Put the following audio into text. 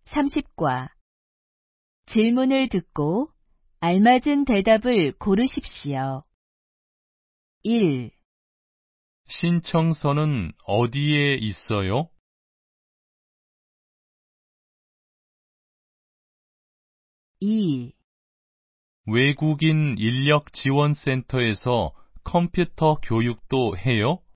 30과 질문을 듣고 알맞은 대답을 고르십시오. 1. 신청서는 어디에 있어요? 2. 외국인 인력 지원센터에서 컴퓨터 교육도 해요?